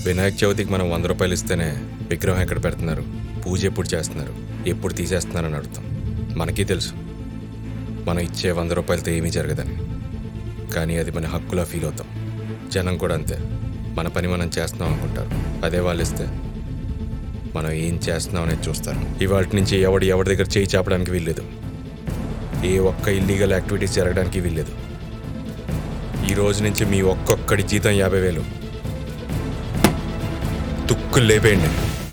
వినాయక చవితికి మనం 100 రూపాయలు ఇస్తేనే విగ్రహం ఎక్కడ పెడుతున్నారు, పూజ ఎప్పుడు చేస్తున్నారు, ఎప్పుడు తీసేస్తున్నారని అడుగుతాం. మనకి తెలుసు మనం ఇచ్చే 100 రూపాయలతో ఏమీ జరగదని. కానీ అది మన హక్కులా ఫీల్ అవుతాం. జనం కూడా అంతే. మన పని మనం చేస్తున్నాం అనుకుంటారు. అదే వాళ్ళు ఇస్తే మనం ఏం చేస్తున్నాం అనేది చూస్తారు. ఇవాటి నుంచి ఎవరి దగ్గర చేయి చాపడానికి వీల్లేదు. ఏ ఒక్క ఇల్లీగల్ యాక్టివిటీస్ జరగడానికి వీల్లేదు. ఈ రోజు నుంచి మీ ఒక్కొక్కడి జీతం 50,000. తుక్కులు లేపేయండి.